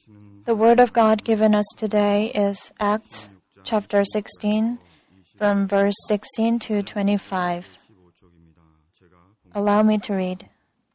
The Word of God given us today is Acts chapter 16, from verse 16 to 25. Allow me to read.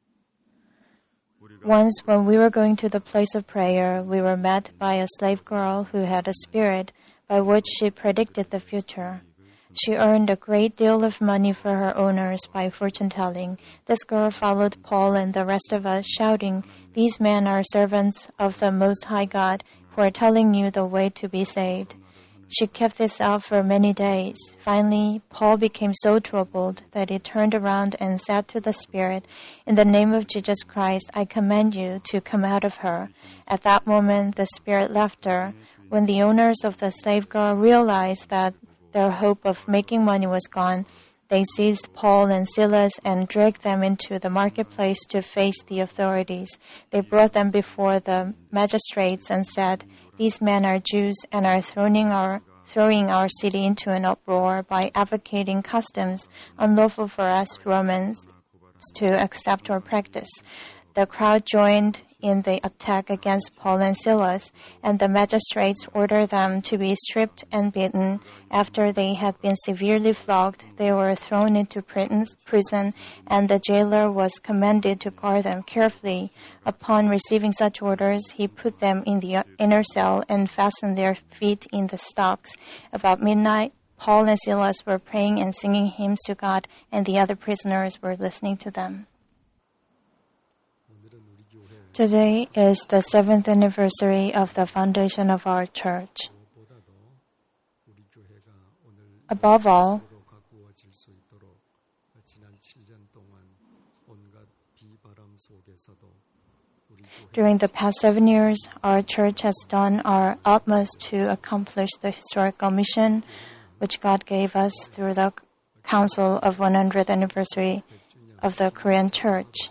Once, when we were going to the place of prayer, we were met by a slave girl who had a spirit by which she predicted the future. She earned a great deal of money for her owners by fortune-telling. This girl followed Paul and the rest of us, shouting, "These men are servants of the Most High God, who are telling you the way to be saved." She kept this up for many days. Finally, Paul became so troubled that he turned around and said to the spirit, "In the name of Jesus Christ, I command you to come out of her." At that moment, the spirit left her. When the owners of the slave girl realized that their hope of making money was gone, they seized Paul and Silas and dragged them into the marketplace to face the authorities. They brought them before the magistrates and said, "These men are Jews and are throwing our city into an uproar by advocating customs unlawful for us Romans to accept or practice." The crowd joined in the attack against Paul and Silas, and the magistrates ordered them to be stripped and beaten. After they had been severely flogged, they were thrown into prison, and the jailer was commanded to guard them carefully. Upon receiving such orders, he put them in the inner cell and fastened their feet in the stocks. About midnight, Paul and Silas were praying and singing hymns to God, and the other prisoners were listening to them. Today is the 7th anniversary of the foundation of our church. Above all, during the past 7 years, our church has done our utmost to accomplish the historical mission which God gave us through the Council of 100th Anniversary of the Korean Church.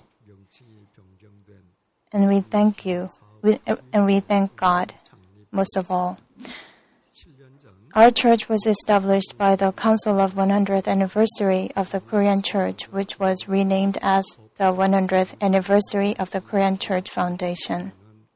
And we thank you, and we thank God, most of all. Our church was established by the Council of 100th Anniversary of the Korean Church, which was renamed as the 100th Anniversary of the Korean Church Foundation.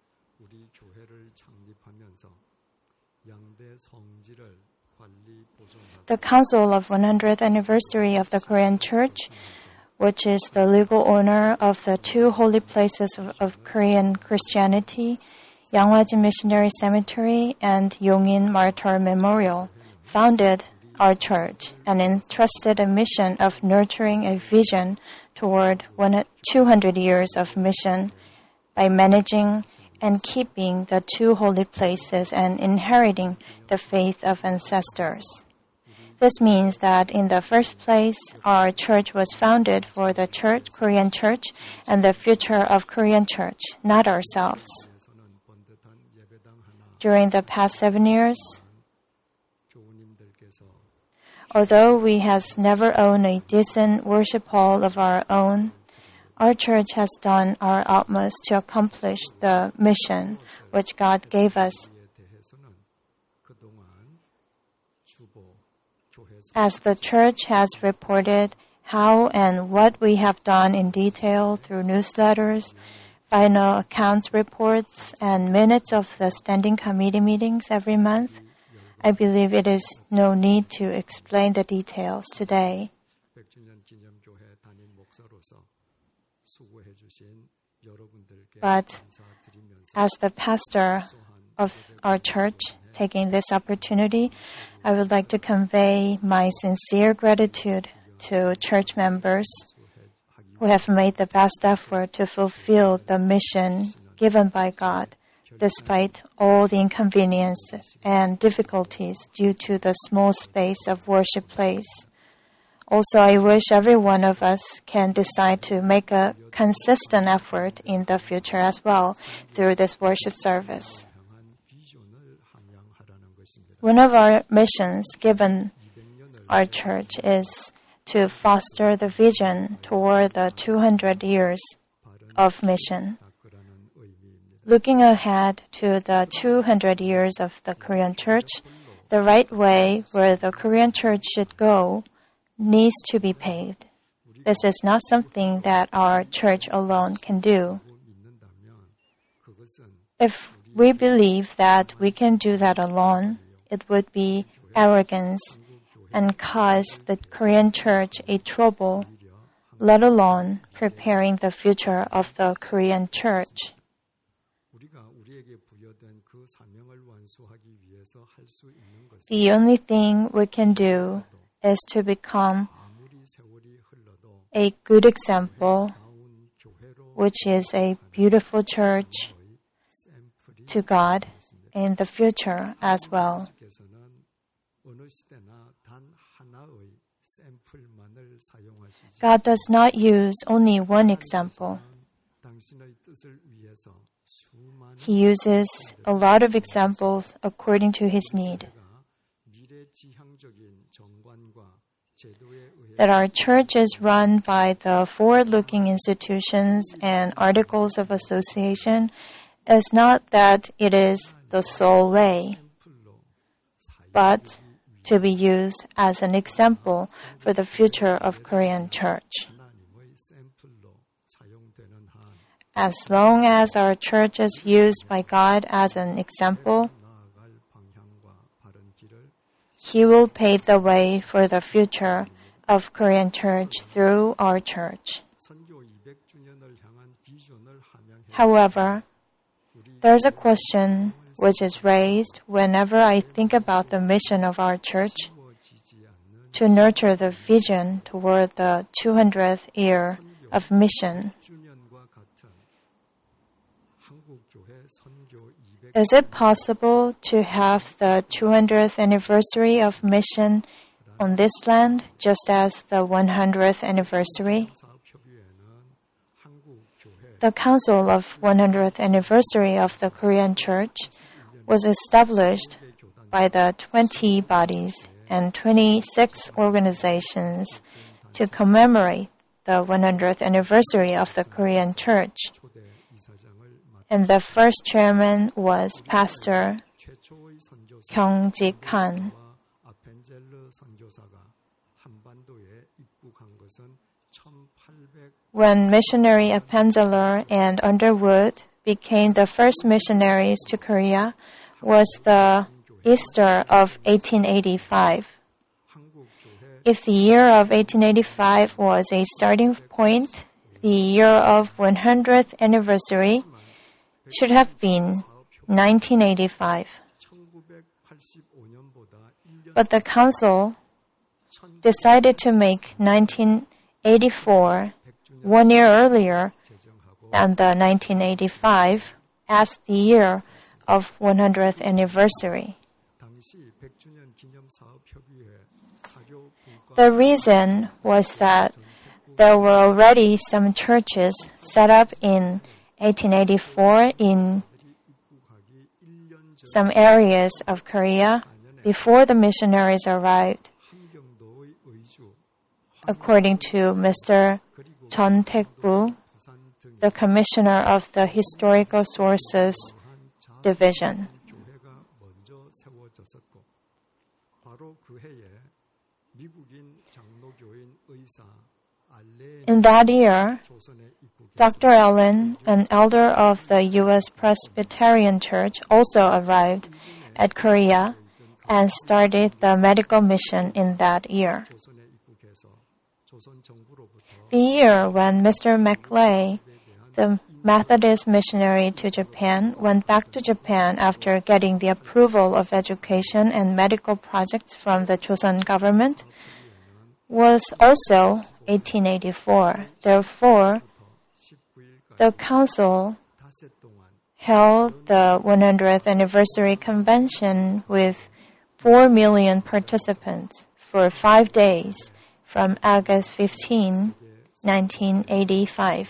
The Council of 100th Anniversary of the Korean Church, which is the legal owner of the two holy places of Korean Christianity, Yanghwajin Missionary Cemetery and Yongin Martyr Memorial, founded our church and entrusted a mission of nurturing a vision toward 200 years of mission by managing and keeping the two holy places and inheriting the faith of ancestors. This means that in the first place, our church was founded for the church, Korean church, and the future of Korean church, not ourselves. During the past 7 years, although we has never owned a decent worship hall of our own, our church has done our utmost to accomplish the mission which God gave us. As the church has reported how and what we have done in detail through newsletters, final accounts reports, and minutes of the standing committee meetings every month, I believe it is no need to explain the details today. But as the pastor of our church, taking this opportunity, I would like to convey my sincere gratitude to church members who have made the best effort to fulfill the mission given by God, despite all the inconveniences and difficulties due to the small space of worship place. Also, I wish every one of us can decide to make a consistent effort in the future as well through this worship service. One of our missions given our church is to foster the vision toward the 200 years of mission. Looking ahead to the 200 years of the Korean church, the right way where the Korean church should go needs to be paved. This is not something that our church alone can do. If we believe that we can do that alone, it would be arrogance and cause the Korean church a trouble, let alone preparing the future of the Korean church. The only thing we can do is to become a good example, which is a beautiful church to God in the future as well. God does not use only one example. He uses a lot of examples according to His need. That our church is run by the forward-looking institutions and articles of association is not that it is the sole way, but to be used as an example for the future of Korean church. As long as our church is used by God as an example, He will pave the way for the future of Korean church through our church. However, there's a question which is raised whenever I think about the mission of our church to nurture the vision toward the 200th year of mission. Is it possible to have the 200th anniversary of mission on this land just as the 100th anniversary? The Council of 100th Anniversary of the Korean Church was established by the 20 bodies and 26 organizations to commemorate the 100th anniversary of the Korean Church. And the first chairman was Pastor Kyung-Jik Han. When missionary Appenzeller and Underwood became the first missionaries to Korea was the Easter of 1885. If the year of 1885 was a starting point, the year of 100th anniversary should have been 1985. But the council decided to make 1984 1 year earlier than the 1985 as the year of 100th anniversary. The reason was that there were already some churches set up in 1884 in some areas of Korea before the missionaries arrived. According to Mr. Chun Taek-bu, the commissioner of the Historical Sources Division. In that year, Dr. Allen, an elder of the U.S. Presbyterian Church, also arrived at Korea and started the medical mission in that year. The year when Mr. McLay, the Methodist missionary to Japan, went back to Japan after getting the approval of education and medical projects from the Joseon government, was also 1884. Therefore, the council held the 100th anniversary convention with 4 million participants for 5 days from August 15, 1985.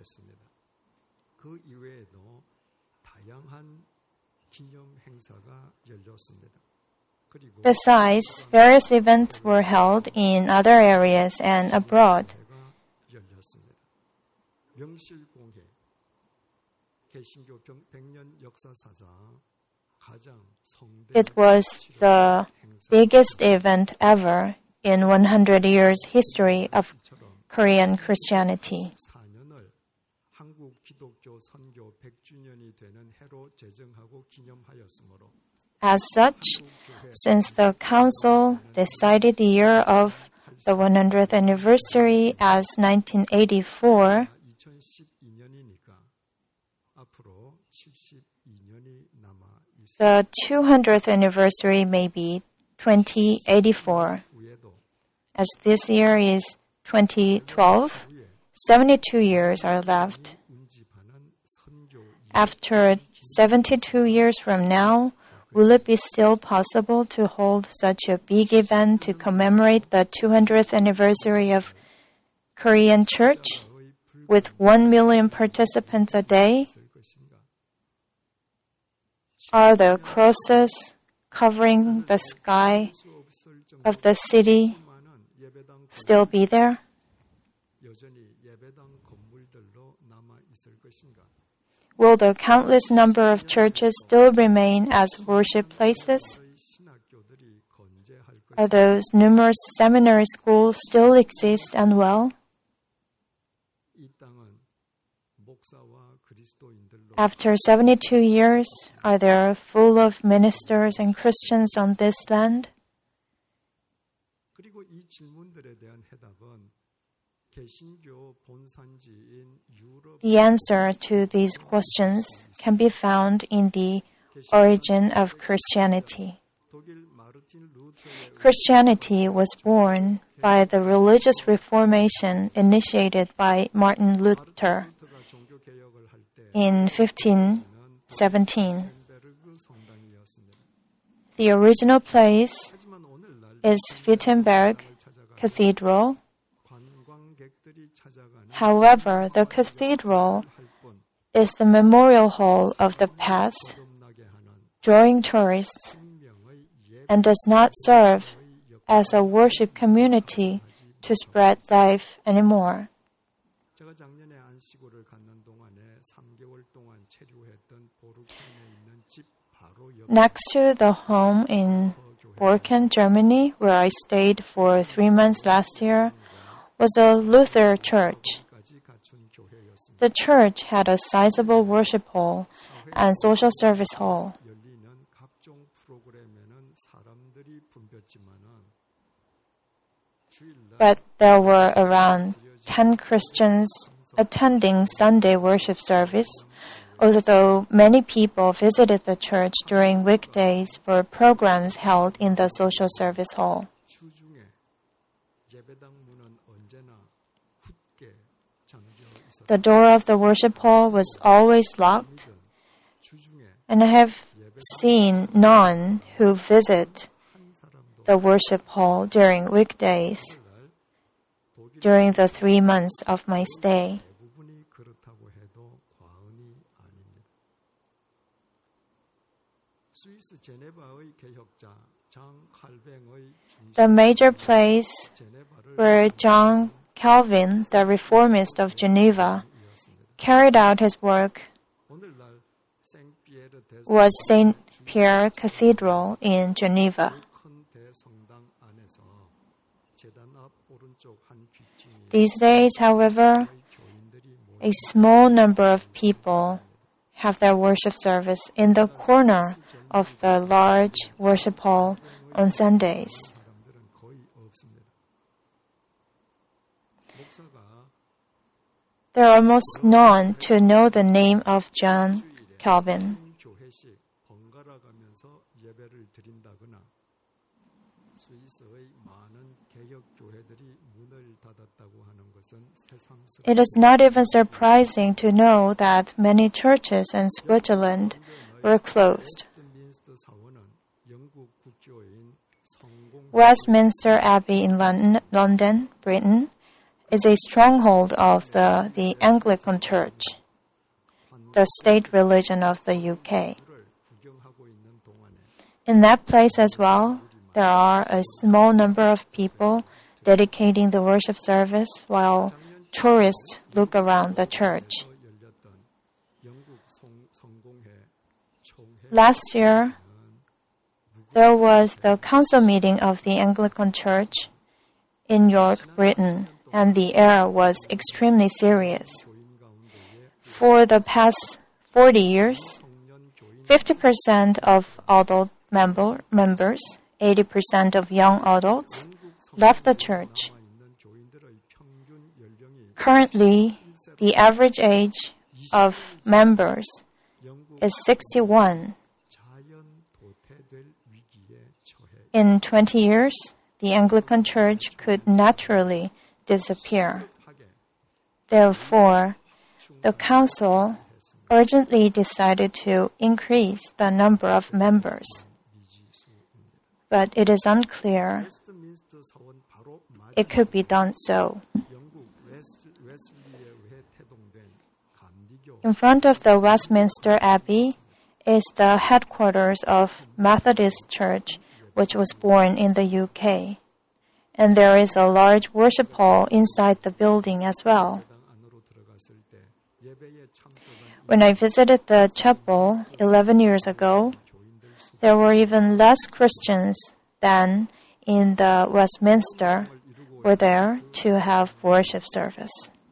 Besides, various events were held in other areas and abroad. It was the biggest event ever in 100 years history of Korean Christianity. As such, since the Council decided the year of the 100th anniversary as 1984, the 200th anniversary may be 2084. As this year is 2012, 72 years are left. After 72 years from now, will it be still possible to hold such a big event to commemorate the 200th anniversary of Korean Church with 1 million participants a day? Are the crosses covering the sky of the city still be there? Will the countless number of churches still remain as worship places? Are those numerous seminary schools still exist and well? After 72 years, are there full of ministers and Christians on this land? The answer to these questions can be found in the origin of Christianity. Christianity was born by the religious reformation initiated by Martin Luther in 1517. The original place is Wittenberg Cathedral. However, the cathedral is the memorial hall of the past, drawing tourists, and does not serve as a worship community to spread life anymore. Next to the home in Borken, Germany, where I stayed for 3 months last year, was a Luther church. The church had a sizable worship hall and social service hall. But there were around 10 Christians attending Sunday worship service, although many people visited the church during weekdays for programs held in the social service hall. The door of the worship hall was always locked, and I have seen none who visit the worship hall during weekdays during the 3 months of my stay. The major place where John Calvin, the reformist of Geneva, carried out his work was St. Pierre Cathedral in Geneva. These days, however, a small number of people have their worship service in the corner of the large worship hall on Sundays. There are almost none to know the name of John Calvin. It is not even surprising to know that many churches in Switzerland were closed. Westminster Abbey in London, Britain, is a stronghold of the Anglican Church, the state religion of the UK. In that place as well, there are a small number of people dedicating the worship service while tourists look around the church. Last year, there was the council meeting of the Anglican Church in York, Britain, and the air was extremely serious. For the past 40 years, 50% of adult members, 80% of young adults left the church. Currently, the average age of members is 61. In 20 years, the Anglican Church could naturally disappear. Therefore, the Council urgently decided to increase the number of members. But it is unclear it could be done so. In front of the Westminster Abbey is the headquarters of Methodist Church, which was born in the UK. And there is a large worship hall inside the building as well. When I visited the chapel 11 years ago, there were even less Christians than in the Westminster were there to have worship service.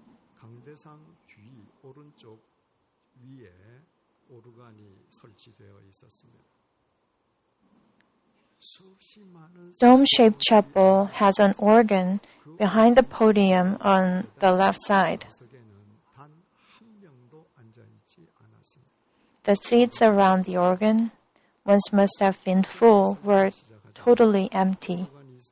Dome-shaped chapel has an organ behind the podium on the left side. The seats around the organ, once must have been full, were totally empty.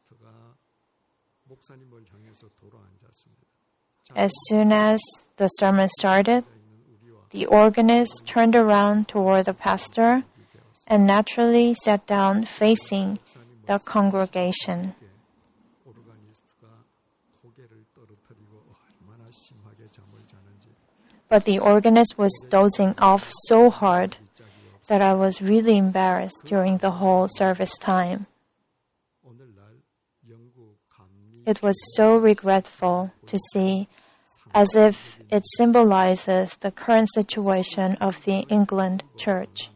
As soon as the sermon started, the organist turned around toward the pastor and naturally sat down facing the congregation. But the organist was dozing off so hard that I was really embarrassed during the whole service time. It was so regretful to see, as if it symbolizes the current situation of the England Church.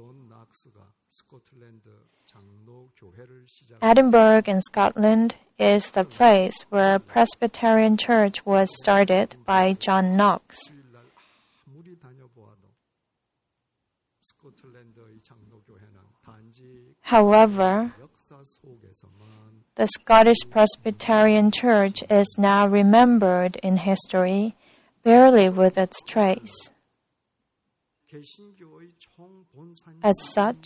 Edinburgh in Scotland is the place where Presbyterian Church was started by John Knox. However, the Scottish Presbyterian Church is now remembered in history barely with its trace. As such,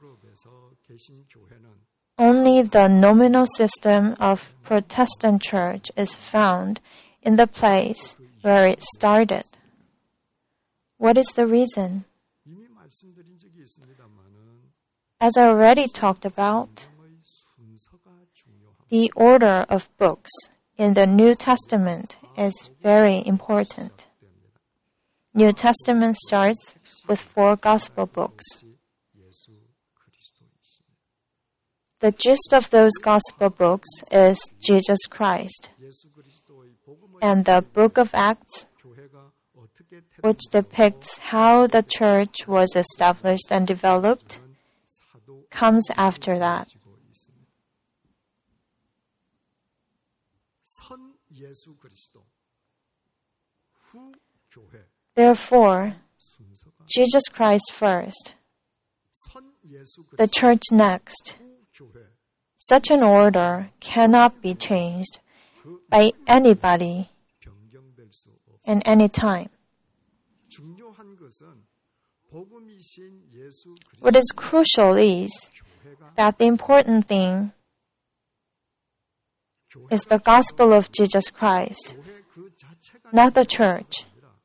only the nominal system of Protestant Church is found in the place where it started. What is the reason? As I already talked about, the order of books in the New Testament is very important. New Testament starts with 4 gospel books. The gist of those gospel books is Jesus Christ. And the book of Acts, which depicts how the church was established and developed, comes after that. Therefore, Jesus Christ first, the church next. Such an order cannot be changed by anybody in any time. What is crucial is that the important thing is the gospel of Jesus Christ, not the church.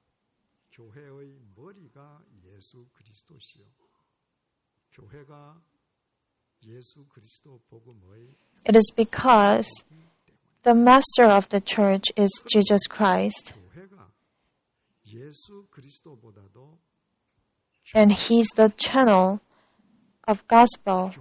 It is because the master of the church is Jesus Christ, and He's the channel of gospel.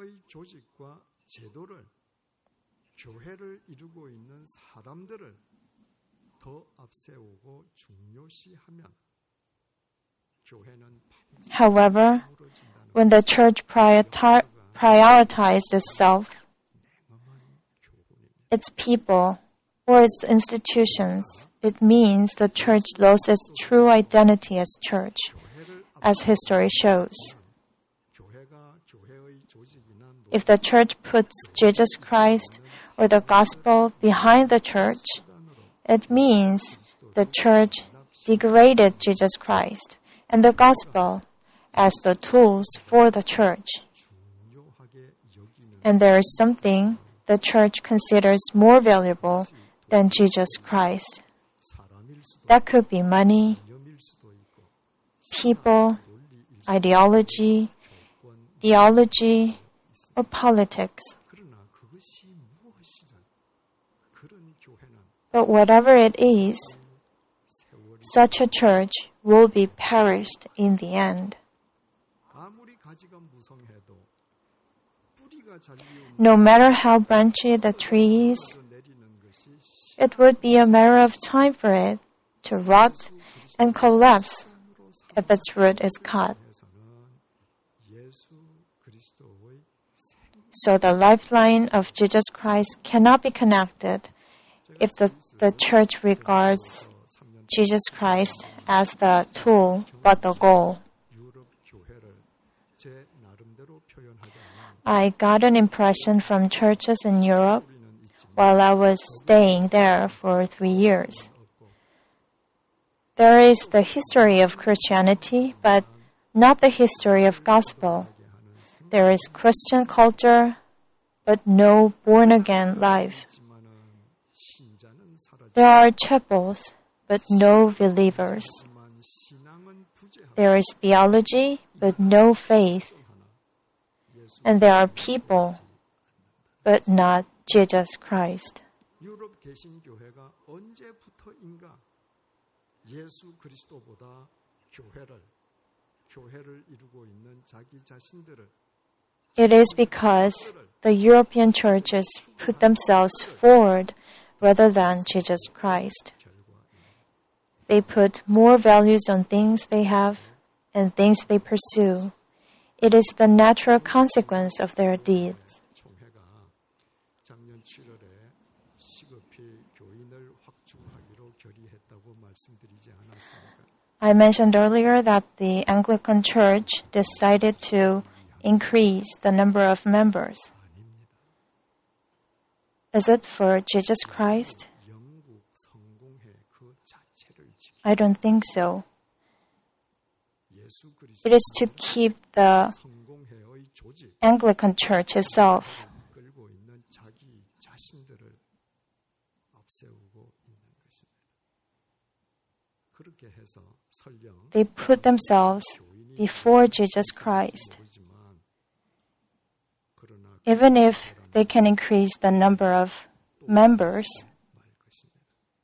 However, when the church prioritizes itself, its people, or its institutions, it means the church lost its true identity as church, as history shows. If the church puts Jesus Christ or the gospel behind the church, it means the church degraded Jesus Christ and the gospel as the tools for the church. And there is something the church considers more valuable than Jesus Christ. That could be money, people, ideology, theology, or politics. But whatever it is, such a church will be perished in the end. No matter how branchy the tree is, it would be a matter of time for it to rot and collapse if its root is cut. So the lifeline of Jesus Christ cannot be connected if the church regards Jesus Christ as the tool but the goal. I got an impression from churches in Europe while I was staying there for 3 years. There is the history of Christianity, but not the history of gospel. There is Christian culture, but no born-again life. There are chapels, but no believers. There is theology, but no faith. And there are people, but not Jesus Christ. 유럽 개신교회가 언제부터인가 예수 그리스도보다 교회를 이루고 있는 자기 자신들을 It is because the European churches put themselves forward rather than Jesus Christ. They put more values on things they have and things they pursue. It is the natural consequence of their deeds. 총회가 작년 7월에 시급히 교인을 확충하기로 결의했다고 말씀드리지 않았습니까? I mentioned earlier that the Anglican Church decided to increase the number of members. Is it for Jesus Christ? 영국 성공회 그 자체를 지키고 I don't think so. 예수 그리스도 It is to keep the 성공회의 조직 Anglican Church itself. 끌고 있는 자기 자신들을 앞세우고 있는 것입니다. 그렇게 해서 설령 They put themselves before Jesus Christ. 보이지만 그러나 Even if they can increase the number of members, 말 것입니다.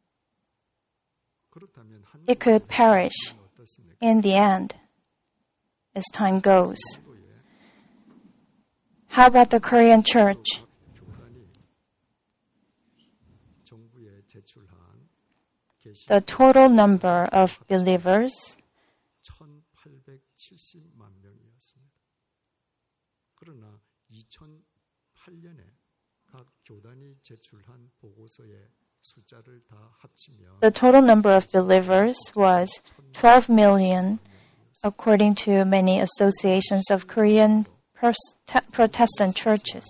그렇다면 한 it could perish 어떻습니까? in the end as time goes. How about the Korean Church? 교단이 정부에 제출한 게시 The total number of believers 1,870만 명이었습니다. 그러나 2008년에 각 교단이 제출한 보고서의 숫자를 다 합치면 The total number of believers was 12 million, according to many associations of Korean Protestant churches.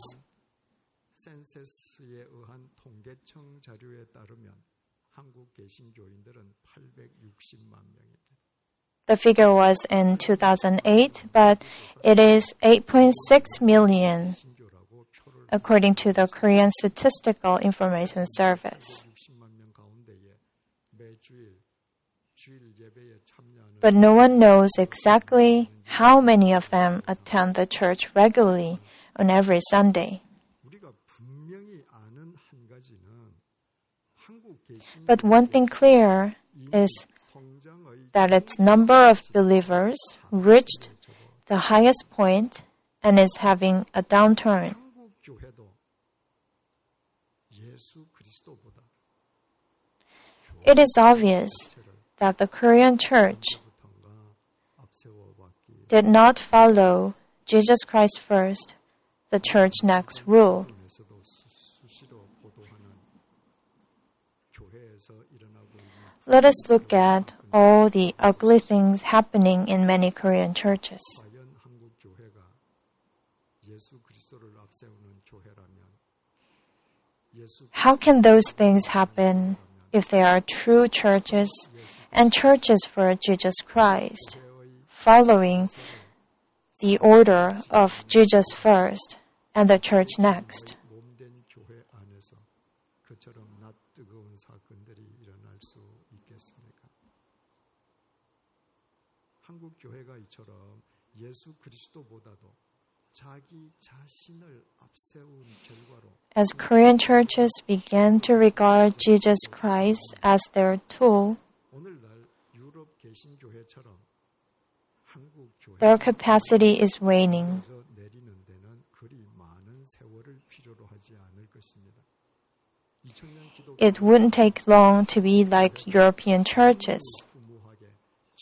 센서스에 의한 통계청 자료에 따르면 한국 개신교인들은 860만 명입니다. The figure was in 2008, but it is 8.6 million, 신교라고 표를 according to the Korean Statistical Information Service. 60만 명 가운데에 매주일 주일 예배에 참여하는 But no one knows exactly how many of them attend the church regularly on every Sunday. 우리가 분명히 아는 한 가지는 한국 개신 But one thing clear is 성장의 that its number of believers reached the highest point and is having a downturn. 한국 교회도 예수 그리스도보다 It is obvious that the Korean church 부터가 앞세워왔기 did not follow Jesus Christ first, the church next rule. 에서도 수시로 보도하는 교회에서 일어나고 있는 Let us look at all the ugly things happening in many Korean churches. 과연 한국 교회가 예수 그리스도를 앞세우는 교회라면 예수 How can those things happen if they are true churches and churches for Jesus Christ, following the order of Jesus first and the church next? 몸된 교회 안에서 그처럼 낯뜨거운 사건들이 일어날 수 있겠습니까? 한국 교회가 이처럼 예수 그리스도보다도 자기 자신을 앞세운 결과로 As Korean churches began to regard Jesus Christ as their tool, 오늘날 유럽 개신교회처럼 한국 their 교회에서 capacity is waning. 내리는 데는 그리 많은 세월을 필요로 하지 않을 것입니다. 2000년 기독교 It wouldn't take long to be like European churches, 후무하게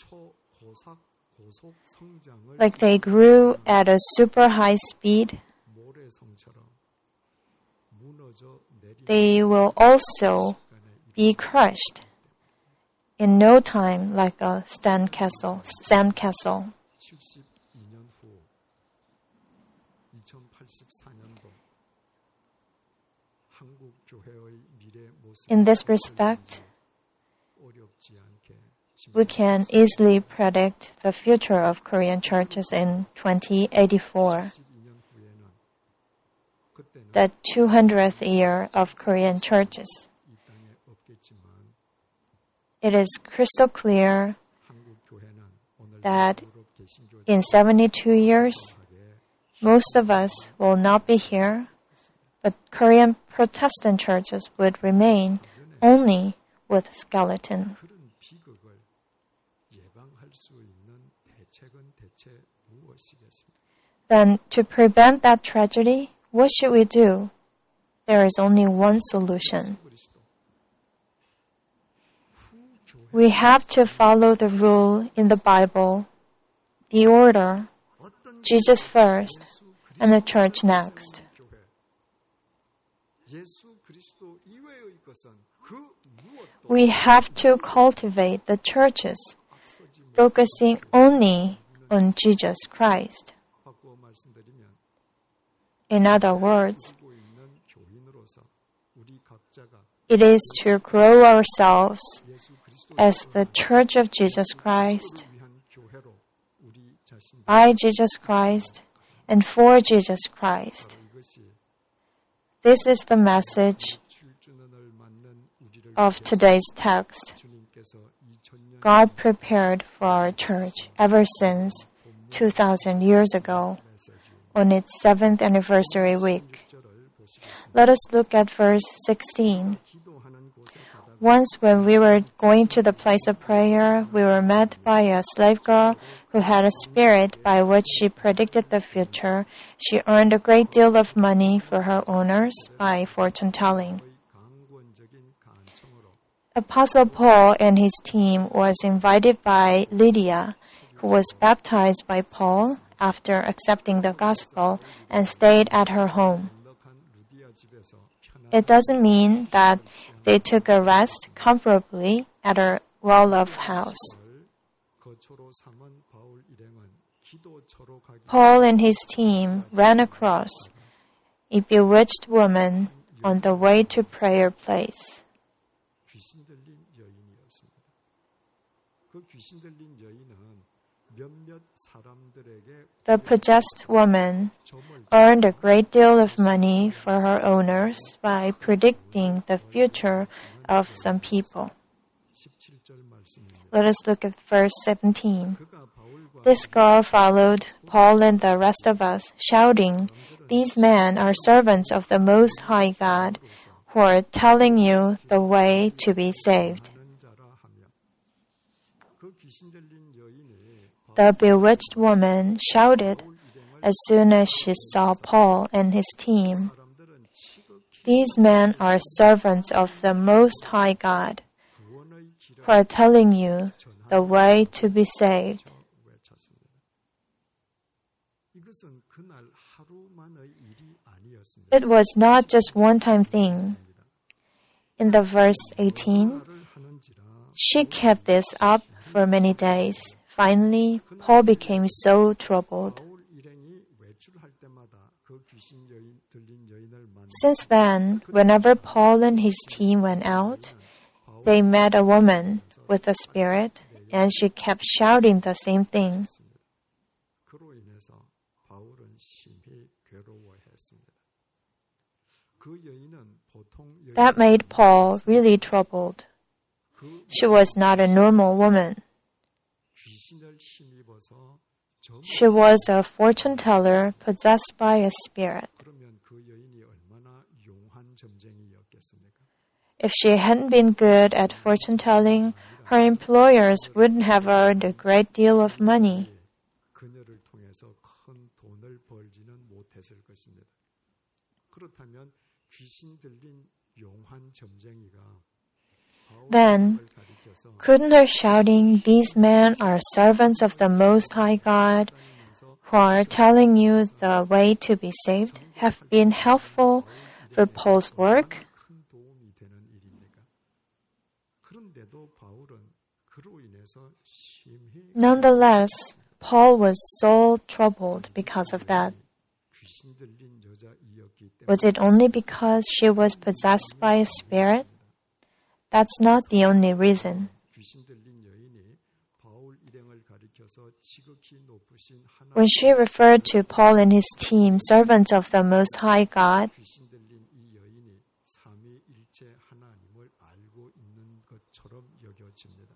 고속 성장을 like they grew at a super high speed. 모래성처럼 무너져 내리는 They will also be crushed in no time like a sandcastle. 72년 후 2084년도 한국 교회의 미래 모습 In this respect, 어렵지 않게 we can easily predict the future of Korean churches in 2084, 12년 후에는 그때는 the 200th year of Korean churches. 이 땅에 없겠지만 It is crystal clear 한국 교회는 오늘 that 유럽 개신교 in 72 years, most of us will not be here, but Korean Protestant churches would remain only with skeleton. 그런 비극을 예방할 수 있는 대책은 대체 무엇이겠습니까? Then, to prevent that tragedy, what should we do? There is only one solution. 그리스도 후 교회 We have to follow the rule in the Bible, the order, 어떤 Jesus first, and the church next. 교회 예수 그리스도 이외의 것은 그 무엇도 We have to cultivate the churches, 앞서지 focusing only on Jesus Christ. 바꾸어 말씀드리면 In other words, 하고 있는 교인으로서 우리 각자가 it is to grow ourselves 예수 그리스도 as the church of Jesus Christ, 위한 교회로 우리 자신 by Jesus Christ, and for Jesus Christ. 이것이 This is the message 출전을 맞는 우리를 of today's text. 주님께서 2000년 God prepared for our church ever since 2,000 years ago on its 7th anniversary week. 절을 보시겠습니다. Let us look at verse 16. 기도하는 곳에 가다 Once when we were going to the place of prayer, we were met by a slave girl who had a spirit by which she predicted the future. She earned a great deal of money for her owners by fortune telling. 강권적인 간청으로 Apostle Paul and his team was invited by Lydia, who was baptized by Paul after accepting the gospel and stayed at her home. 넉넉한 루디아 집에서 편안한 It doesn't mean that they took a rest comfortably at her well-loved house. 거처로 삼은 바울 일행은 기도처로 가기 Paul and his team ran across a bewitched woman on the way to prayer place. 귀신 들린 여인이었습니다. 그 귀신 들린 여인은 몇몇 사람들에게 The possessed woman 점을 earned a great deal of money for her owners by predicting the future of some people. 17절 말씀입니다. Let us look at verse 17. 그가 바울과 This girl followed Paul and the rest of us, shouting, "These men are servants of the Most High God, who are telling you the way to be saved." 하는 자라 하며 그 귀신 들린 여인이 The bewitched woman shouted as soon as she saw Paul and his team, 사람들은 지극히 "These men are servants of the Most High God, 구원의 길을 who are telling you the way to be saved." 외쳤습니다. 이것은 그날 하루만의 일이 아니었습니다. It was not just one-time thing. In the verse 18, 말을 하는지라 She kept this up for many days. Finally, Paul became so troubled. 바울 일행이 외출할 때마다 그 귀신 여인 들린 여인을 만나 Since then, whenever Paul and his team went out, they met a woman with a spirit, and she kept shouting the same thing. 그로 인해서 바울은 심히 괴로워했습니다. 그 여인은 보통 That made Paul really troubled. She was not a normal woman. 귀신을 힘입어서 She was a fortune teller possessed by a spirit. 그러면 그 여인이 얼마나 용한 점쟁이였겠습니까? If she hadn't been good at fortune telling, her employers wouldn't have earned a great deal of money. 그녀를 통해서 큰 돈을 벌지는 못했을 것입니다. 그렇다면 귀신 들린 용한 점쟁이가 Then, couldn't her shouting, "These men are servants of the Most High God, who are telling you the way to be saved," have been helpful for Paul's work? 큰 도움이 되는 일입니까? 그런데도 바울은 그로 인해서 심히 Nonetheless, Paul was so troubled because of that. 귀신 들린 여자이었기 때문에 Was it only because she was possessed by a spirit? That's not the only reason. 귀신 들린 여인이 바울 일행을 가리켜서 지극히 높으신 하나님 When she referred to Paul and his team, servants of the Most High God, 귀신 들린 이 여인이 삼위일체 하나님을 알고 있는 것처럼 여겨집니다.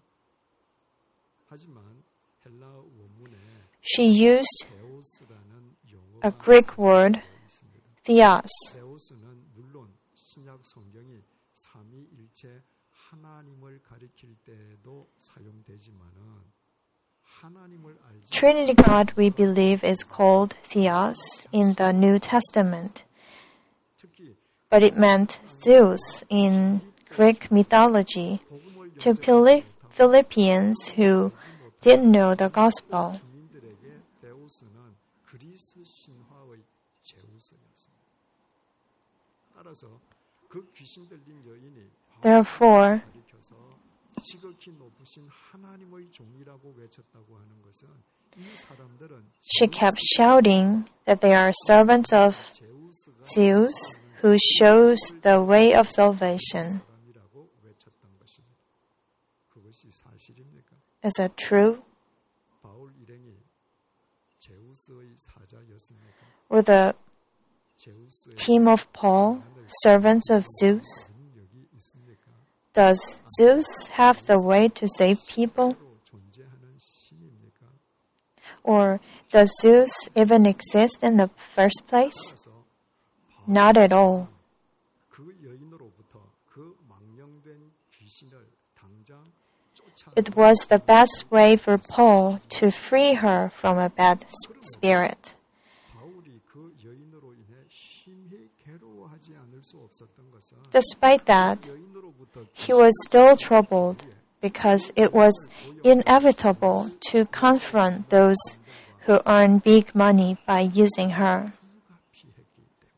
하지만 헬라 원문에 she used 데오스라는 a 용어가 Greek word, 있습니다. theos. 데오스는 물론 신약 성경이 삼위일체 하나님을 가리킬 때에도 사용되지만은 하나님을 알지 Trinity God, we believe, is called theos in the New Testament, 특히 but it meant Zeus in Greek mythology 복음을 to Philippians who didn't know the gospel. 주민들에게 데오스는 그리스 신화의 제우스였습니다. 따라서 그 귀신 들린 여인이 Therefore, 가리켜서 지극히 높으신 하나님의 종이라고 외쳤다고 하는 것은 이 사람들은 she kept shouting that they are servants of 제우스가 Zeus who shows the way of salvation. 사람이라고 외쳤던 것입니다. 그것이 사실입니까? Is that true? 바울 일행이 제우스의 사자였습니까? Were the 제우스의 team of Paul servants of Zeus? 능력이 있습니까? Does Zeus have the way to save people? 또 존재하는 신입니까? Or does Zeus even exist in the first place? 그래서 Not at all. 그 여인으로부터 그 망령된 귀신을 당장 쫓아 It was the best way for Paul to free her from a bad spirit. 바울이 그 여인으로 인해 심히 괴로워하지 않을 수 없었던 것은 Despite that, 여인으로부터 he was still troubled because it was inevitable to confront those who earn big money by using her. 피했기 때문에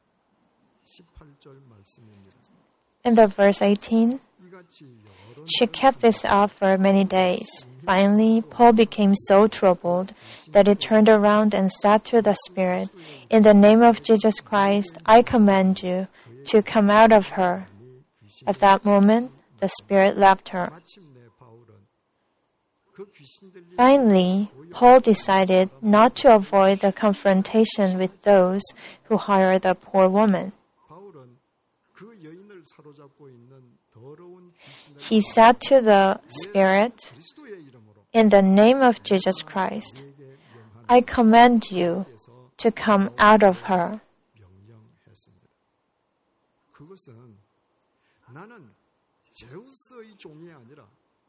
18절 말씀입니다. In the verse 18, 이같이 여러 she kept this up for many days. Finally, Paul became so troubled that he turned around and said to the Spirit, "In the name of Jesus Christ, I command you to come out of her." At that moment, the Spirit left her. 마침내 바울은 그 귀신 들린 Finally, Paul decided not to avoid the confrontation with those who hire the poor woman. 바울은 그 여인을 사로잡고 있는 더러운 귀신을 He said to the Spirit, 그리스도의 이름으로 "In the name of Jesus Christ, 내게 명하는 I command you 데서 to come out of her." 명령했습니다. 그것은 나는 제우스의 종이 아니라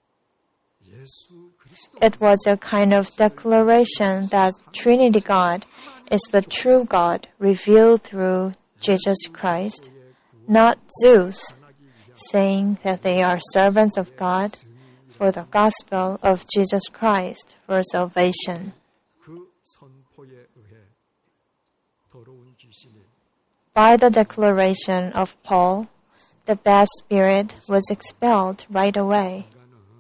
예수 그리스도 It was a kind of declaration that Trinity God is the true God revealed through Jesus Christ, not Zeus, saying that they are servants of God for the gospel of Jesus Christ for salvation. 그 선포에 의해 더러운 귀신이 By the declaration of Paul, the bad spirit was expelled right away. 인간은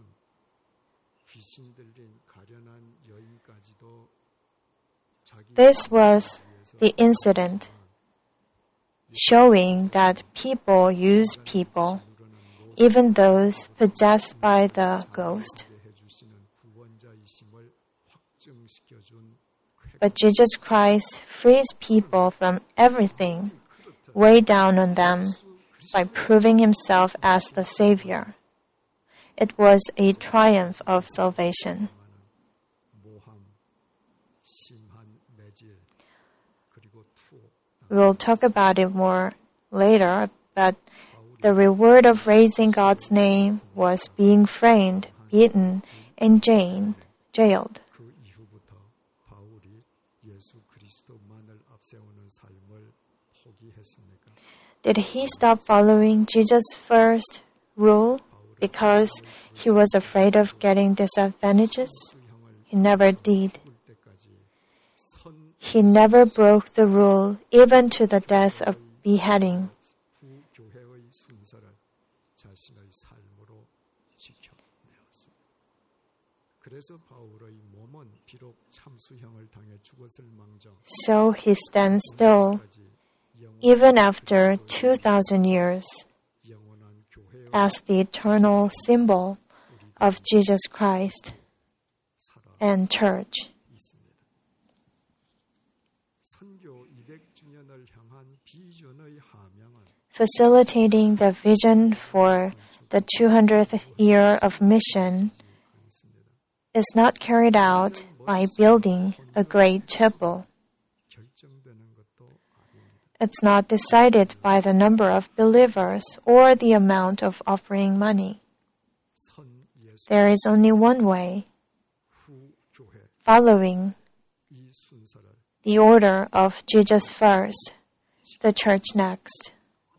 This was the incident showing that people use people, even those possessed by the ghost. But Jesus Christ frees people from everything weighed down on them by proving himself as the Savior. It was a triumph of salvation. We'll talk about it more later, but the reward of raising God's name was being framed, beaten, and jailed. Did he stop following Jesus' first rule because he was afraid of getting disadvantages? He never did. He never broke the rule, even to the death of beheading. So he stands still, even after 2,000 years, as the eternal symbol of Jesus Christ and Church. Facilitating the vision for the 200th year of mission is not carried out by building a great chapel. It's not decided by the number of believers or the amount of offering money. There is only one way, following the order of Jesus first, the church next.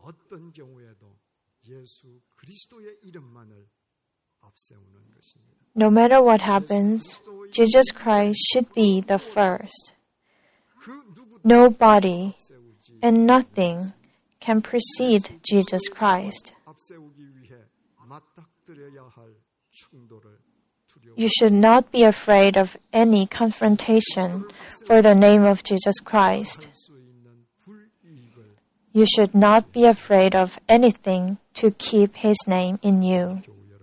No matter what happens, Jesus Christ should be the first. Nobody and nothing can precede Jesus Christ. You should not be afraid of any confrontation for the name of Jesus Christ. You should not be afraid of anything to keep His name in you.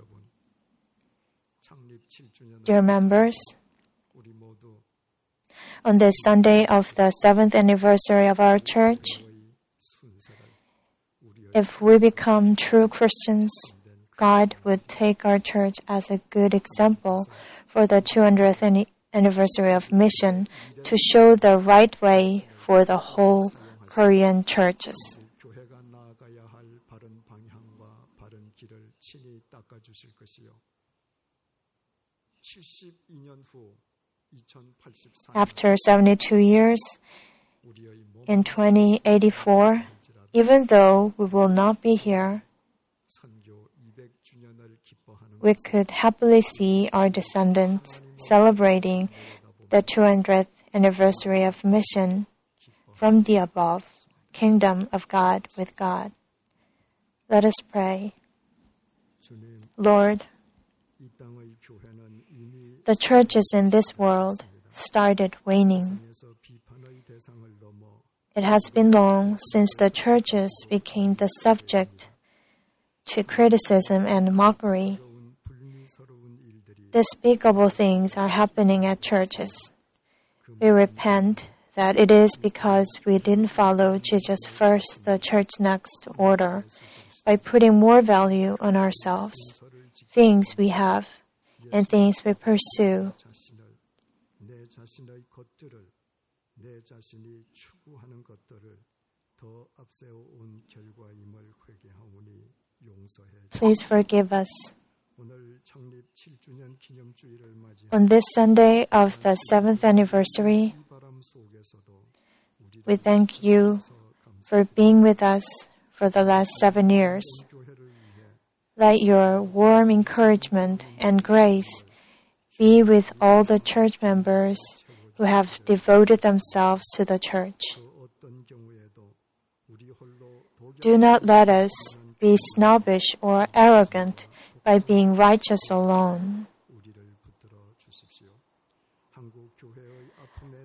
Dear members, on this Sunday of the 7th anniversary of our church, if we become true Christians, God would take our church as a good example for the 200th anniversary of mission to show the right way for the whole Korean churches. After 72 years, in 2084, even though we will not be here, we could happily see our descendants celebrating the 200th anniversary of mission from the above, kingdom of God with God. Let us pray. Lord, the churches in this world started waning. It has been long since the churches became the subject to criticism and mockery. Despicable things are happening at churches. We repent that it is because we didn't follow Jesus first, the church next order, by putting more value on ourselves, things we have, and things we pursue. Please forgive us. On this Sunday of the 7th anniversary, we thank you for being with us for the last 7 years. Let your warm encouragement and grace be with all the church members who have devoted themselves to the church. Do not let us be snobbish or arrogant by being righteous alone.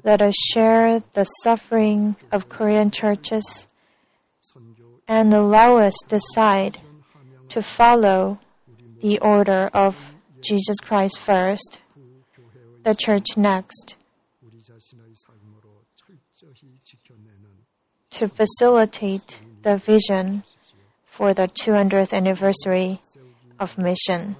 Let us share the suffering of Korean churches and allow us decide to follow the order of Jesus Christ first, the church next, to facilitate the vision for the 200th anniversary of mission.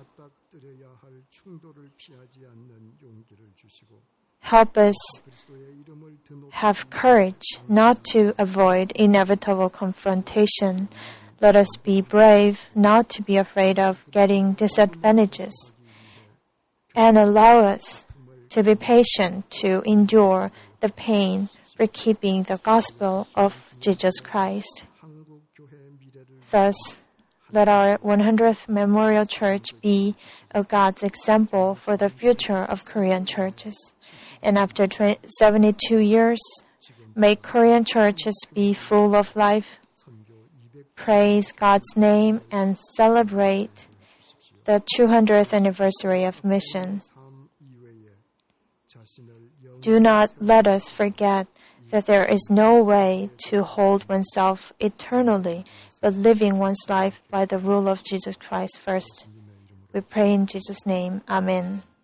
Help us have courage not to avoid inevitable confrontation. Let us be brave not to be afraid of getting disadvantages. And allow us to be patient to endure the pain for keeping the gospel of Jesus Christ. Thus, let our 100th Memorial Church be a God's example for the future of Korean churches. And after 72 years, may Korean churches be full of life, praise God's name, and celebrate the 200th anniversary of mission. Do not let us forget that there is no way to hold oneself eternally, but living one's life by the rule of Jesus Christ first. We pray in Jesus' name. Amen.